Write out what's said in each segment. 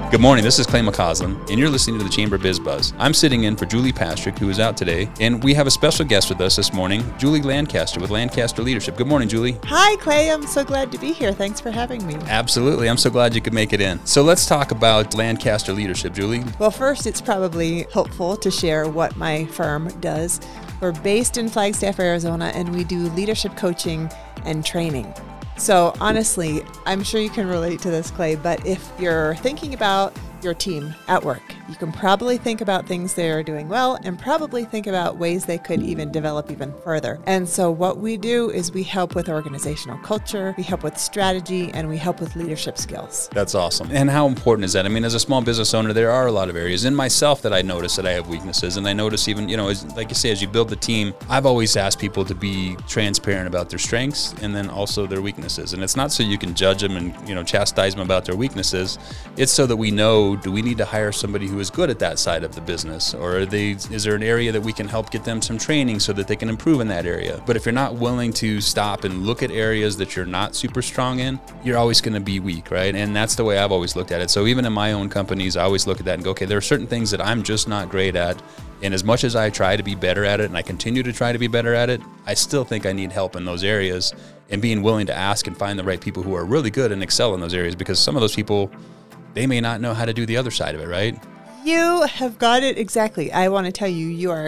Good morning, this is Clay McCausland, and you're listening to the Chamber Biz Buzz. I'm sitting in for Julie Pastrick, who is out today, and we have a special guest with us this morning, Julie Lancaster with Lancaster Leadership. Good morning, Julie. Hi, Clay. I'm so glad to be here. Thanks for having me. Absolutely. I'm so glad you could make it in. So let's talk about Lancaster Leadership, Julie. Well, first, it's probably helpful to share what my firm does. We're based in Flagstaff, Arizona, and we do leadership coaching and training. So honestly, I'm sure you can relate to this, Clay, but if you're thinking about your team at work, you can probably think about things they are doing well and probably think about ways they could even develop even further. And so what we do is we help with organizational culture, we help with strategy, and we help with leadership skills. That's awesome. And how important is that? I mean, as a small business owner, there are a lot of areas in myself that I notice that I have weaknesses. And I notice even, like you say, as you build the team, I've always asked people to be transparent about their strengths and then also their weaknesses. And it's not so you can judge them and, chastise them about their weaknesses. It's so that we know, do we need to hire somebody who is good at that side of the business? Or is there an area that we can help get them some training so that they can improve in that area? But if you're not willing to stop and look at areas that you're not super strong in, you're always going to be weak, right? And that's the way I've always looked at it. So even in my own companies, I always look at that and go, okay, there are certain things that I'm just not great at. And as much as I try to be better at it, and I continue to try to be better at it, I still think I need help in those areas, and being willing to ask and find the right people who are really good and excel in those areas, because some of those people, they may not know how to do the other side of it, right? You have got it exactly. I want to tell you, you're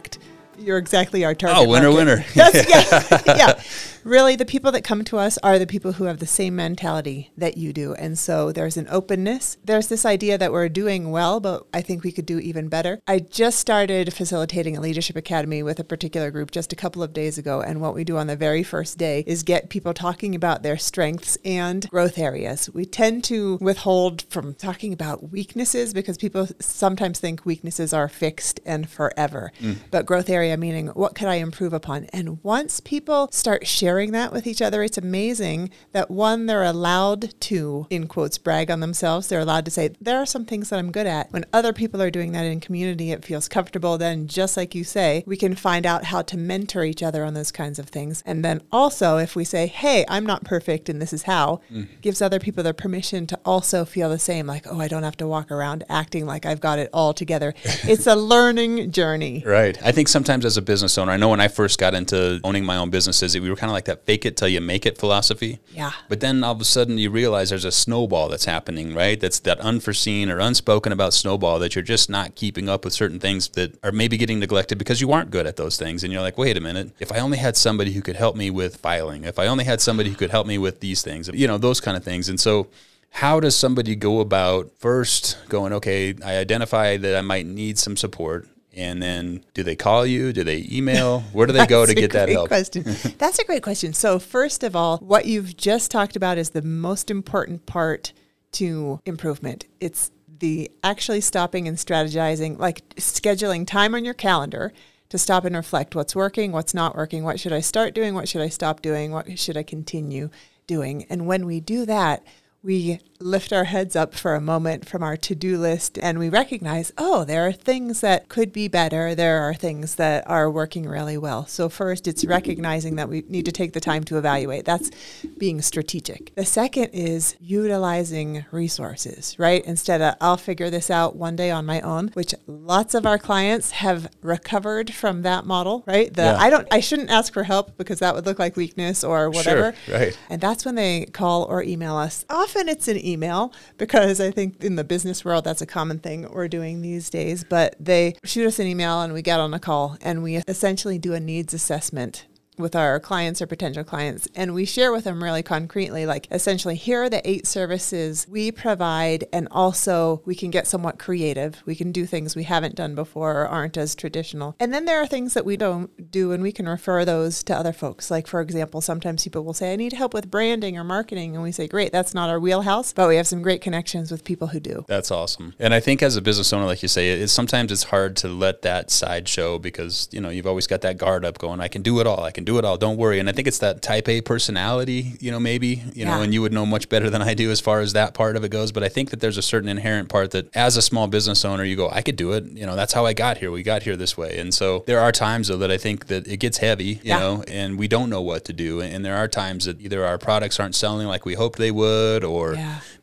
exactly our target winner, market. winner. Yeah. Really, the people that come to us are the people who have the same mentality that you do. And so there's an openness. There's this idea that we're doing well, but I think we could do even better. I just started facilitating a leadership academy with a particular group just a couple of days ago. And what we do on the very first day is get people talking about their strengths and growth areas. We tend to withhold from talking about weaknesses because people sometimes think weaknesses are fixed and forever. But growth area meaning, what could I improve upon? And once people start sharing that with each other, it's amazing that one, they're allowed to, in quotes, brag on themselves. They're allowed to say, there are some things that I'm good at. When other people are doing that in community, it feels comfortable. Then, just like you say, we can find out how to mentor each other on those kinds of things. And then also, if we say, hey, I'm not perfect and this is how, gives other people the permission to also feel the same, like, oh, I don't have to walk around acting like I've got it all together. It's a learning journey. Right. I think sometimes as a business owner, I know when I first got into owning my own businesses, we were kind of like that fake it till you make it philosophy. Yeah. But then all of a sudden you realize there's a snowball that's happening, right? That's that unforeseen or unspoken about snowball, that you're just not keeping up with certain things that are maybe getting neglected because you aren't good at those things. And you're like, wait a minute, if I only had somebody who could help me with filing, if I only had somebody who could help me with these things, those kind of things. And so how does somebody go about first going, okay, I identify that I might need some support? And then do they call you? Do they email? Where do they go to get that help? Question. That's a great question. So first of all, what you've just talked about is the most important part to improvement. It's the actually stopping and strategizing, like scheduling time on your calendar to stop and reflect what's working, what's not working, what should I start doing, what should I stop doing, what should I continue doing. And when we do that, we lift our heads up for a moment from our to-do list and we recognize, oh, there are things that could be better. There are things that are working really well. So first, it's recognizing that we need to take the time to evaluate. That's being strategic. The second is utilizing resources, right? Instead of, I'll figure this out one day on my own, which lots of our clients have recovered from that model, right? I shouldn't ask for help because that would look like weakness or whatever. Sure, right. And that's when they call or email us. Often it's an email because I think in the business world, that's a common thing we're doing these days. But they shoot us an email and we get on a call and we essentially do a needs assessment with our clients or potential clients. And we share with them really concretely, like essentially, here are the 8 services we provide. And also we can get somewhat creative. We can do things we haven't done before or aren't as traditional. And then there are things that we don't do and we can refer those to other folks. Like, for example, sometimes people will say, I need help with branding or marketing. And we say, great, that's not our wheelhouse, but we have some great connections with people who do. That's awesome. And I think as a business owner, like you say, sometimes it's hard to let that side show because, you've always got that guard up going, I can do it all. Do it all. Don't worry. And I think it's that type A personality, maybe, and you would know much better than I do as far as that part of it goes. But I think that there's a certain inherent part that as a small business owner, you go, I could do it. That's how I got here. We got here this way. And so there are times though that I think that it gets heavy, you know, and we don't know what to do. And there are times that either our products aren't selling like we hoped they would, or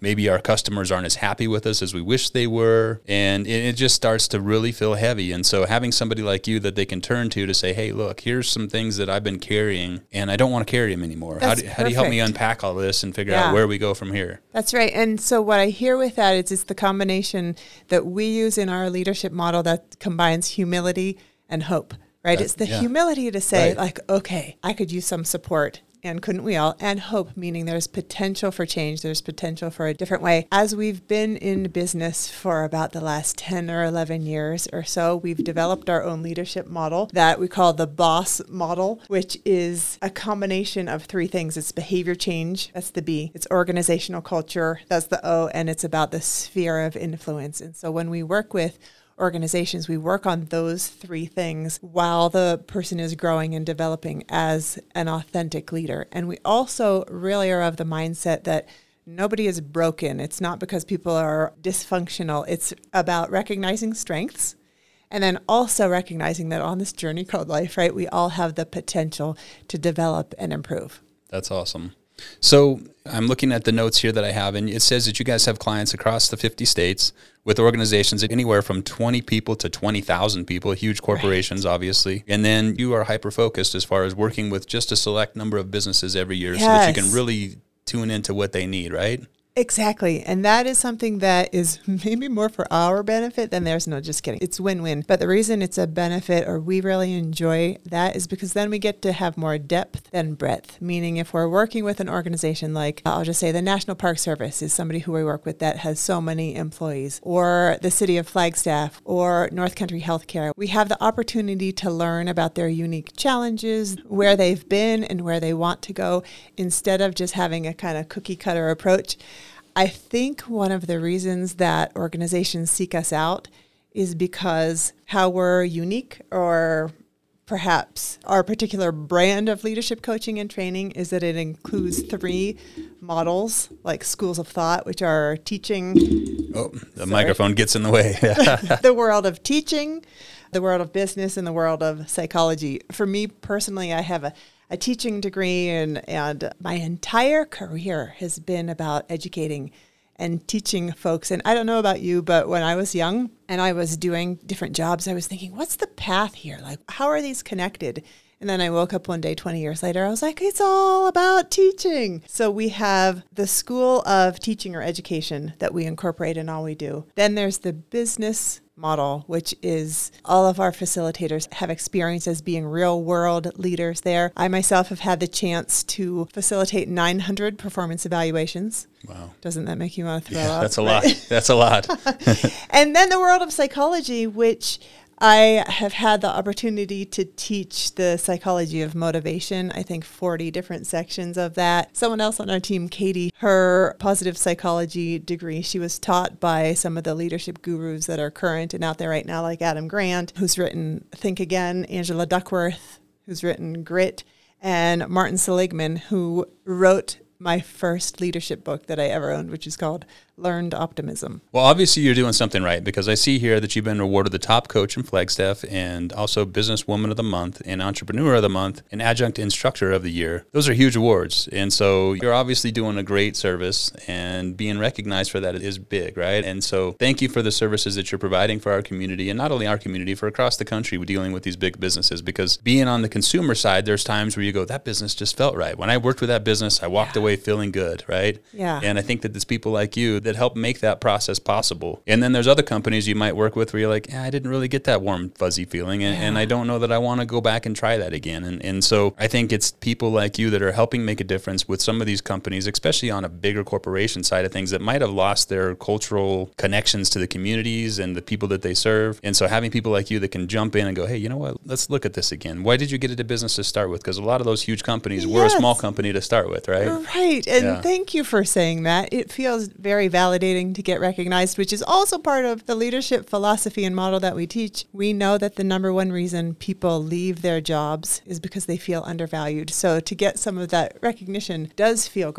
maybe our customers aren't as happy with us as we wish they were. And it just starts to really feel heavy. And so having somebody like you that they can turn to say, hey, look, here's some things that I've been carrying and I don't want to carry them anymore. How do you help me unpack all this and figure out where we go from here? That's right. And so what I hear with that is it's the combination that we use in our leadership model that combines humility and hope, right? It's the humility to say, like, okay, I could use some support. And couldn't we all? And hope, meaning there's potential for change. There's potential for a different way. As we've been in business for about the last 10 or 11 years or so, we've developed our own leadership model that we call the BOSS model, which is a combination of three things. It's behavior change. That's the B. It's organizational culture. That's the O. And it's about the sphere of influence. And so when we work with organizations, we work on those three things while the person is growing and developing as an authentic leader. And we also really are of the mindset that nobody is broken. It's not because people are dysfunctional. It's about recognizing strengths and then also recognizing that on this journey called life, right, we all have the potential to develop and improve. That's awesome. So I'm looking at the notes here that I have, and it says that you guys have clients across the 50 states with organizations anywhere from 20 people to 20,000 people, huge corporations, obviously. And then you are hyper-focused as far as working with just a select number of businesses every year so that you can really tune into what they need, right? Exactly. And that is something that is maybe more for our benefit than theirs. No, just kidding. It's win-win. But the reason it's a benefit or we really enjoy that is because then we get to have more depth than breadth. Meaning if we're working with an organization like, I'll just say the National Park Service is somebody who we work with that has so many employees, or the City of Flagstaff, or North Country Healthcare. We have the opportunity to learn about their unique challenges, where they've been and where they want to go, instead of just having a kind of cookie cutter approach. I think one of the reasons that organizations seek us out is because how we're unique, or perhaps our particular brand of leadership coaching and training, is that it includes three models, like schools of thought, which are teaching. Oh, the microphone gets in the way. The world of teaching, the world of business, and the world of psychology. For me personally, I have a teaching degree, and my entire career has been about educating and teaching folks. And I don't know about you, but when I was young and I was doing different jobs, I was thinking, what's the path here? Like, how are these connected? And then I woke up one day 20 years later, I was like, it's all about teaching. So we have the School of Teaching or Education that we incorporate in all we do. Then there's the business model, which is all of our facilitators have experience as being real world leaders there. I myself have had the chance to facilitate 900 performance evaluations. Wow. Doesn't that make you want to throw up? That's a lot. That's a lot. And then the world of psychology, which I have had the opportunity to teach the psychology of motivation. I think 40 different sections of that. Someone else on our team, Katie, her positive psychology degree, she was taught by some of the leadership gurus that are current and out there right now, like Adam Grant, who's written Think Again, Angela Duckworth, who's written Grit, and Martin Seligman, who wrote my first leadership book that I ever owned, which is called Learned Optimism. Well, obviously you're doing something right, because I see here that you've been awarded the top coach in Flagstaff and also Businesswoman of the Month and Entrepreneur of the Month and Adjunct Instructor of the Year. Those are huge awards. And so you're obviously doing a great service, and being recognized for that is big, right? And so thank you for the services that you're providing for our community, and not only our community, for across the country dealing with these big businesses. Because being on the consumer side, there's times where you go, that business just felt right. When I worked with that business, I walked away feeling good, right? Yeah. And I think that there's people like you that help make that process possible. And then there's other companies you might work with where you're like, I didn't really get that warm, fuzzy feeling, and I don't know that I want to go back and try that again. And so I think it's people like you that are helping make a difference with some of these companies, especially on a bigger corporation side of things, that might have lost their cultural connections to the communities and the people that they serve. And so having people like you that can jump in and go, hey, you know what, let's look at this again. Why did you get into business to start with? Because a lot of those huge companies were a small company to start with, right? Right. And thank you for saying that. It feels very validating to get recognized, which is also part of the leadership philosophy and model that we teach. We know that the number one reason people leave their jobs is because they feel undervalued. So to get some of that recognition does feel great.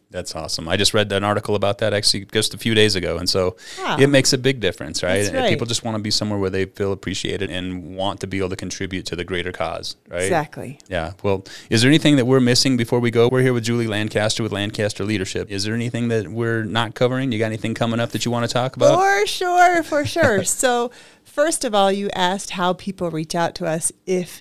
That's awesome. I just read an article about that actually just a few days ago. And so it makes a big difference, right? That's right. People just want to be somewhere where they feel appreciated and want to be able to contribute to the greater cause, right? Exactly. Yeah. Well, is there anything that we're missing before we go? We're here with Julie Lancaster with Lancaster Leadership. Is there anything that we're not covering? You got anything coming up that you want to talk about? For sure. So first of all, you asked how people reach out to us if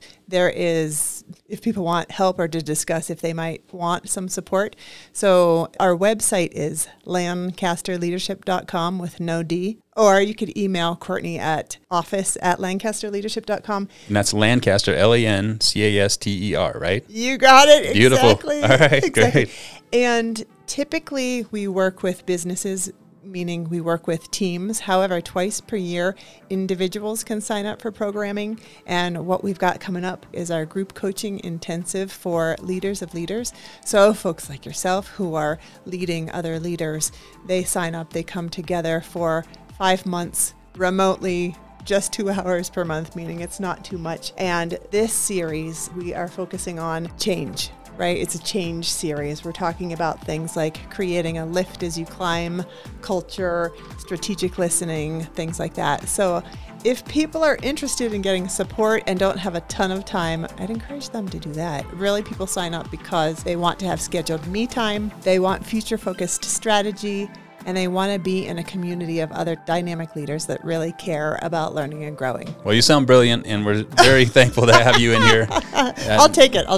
people want help or to discuss if they might want some support. So our website is lancasterleadership.com with no D. Or you could email Courtney at office@lancasterleadership.com. And that's Lancaster, Lancaster, right? You got it. Beautiful. Exactly. All right, exactly. Great. And typically we work with businesses, meaning we work with teams. However, twice per year, individuals can sign up for programming. And what we've got coming up is our group coaching intensive for leaders of leaders. So folks like yourself who are leading other leaders, they sign up, they come together for 5 months remotely, just 2 hours per month, meaning it's not too much. And this series, we are focusing on change. Right? It's a change series. We're talking about things like creating a lift as you climb, culture, strategic listening, things like that. So if people are interested in getting support and don't have a ton of time, I'd encourage them to do that. Really, people sign up because they want to have scheduled me time, they want future-focused strategy, and they want to be in a community of other dynamic leaders that really care about learning and growing. Well, you sound brilliant, and we're very thankful to have you in here. I'll take it.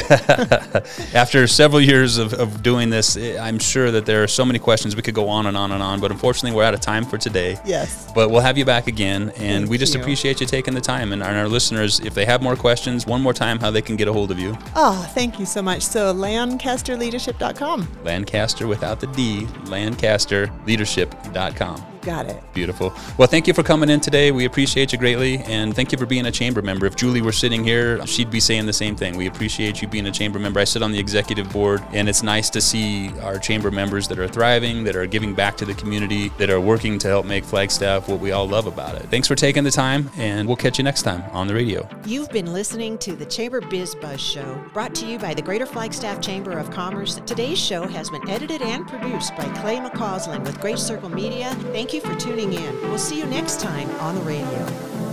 After several years of doing this, I'm sure that there are so many questions. We could go on and on and on, but unfortunately, we're out of time for today. Yes. But we'll have you back again, and Thank we just you. appreciate you taking the time. And our listeners, if they have more questions, one more time, how they can get a hold of you. Oh, thank you so much. So lancasterleadership.com. Lancaster without the D, lancasterleadership.com. Got it. Beautiful. Well, thank you for coming in today. We appreciate you greatly, and thank you for being a chamber member. If Julie were sitting here, she'd be saying the same thing. We appreciate you being a chamber member. I sit on the executive board, and it's nice to see our chamber members that are thriving, that are giving back to the community, that are working to help make Flagstaff what we all love about it. Thanks for taking the time, and we'll catch you next time on the radio. You've been listening to the Chamber Biz Buzz Show, brought to you by the Greater Flagstaff Chamber of Commerce. Today's show has been edited and produced by Clay McCausland with Great Circle Media. Thank you for tuning in. We'll see you next time on the radio.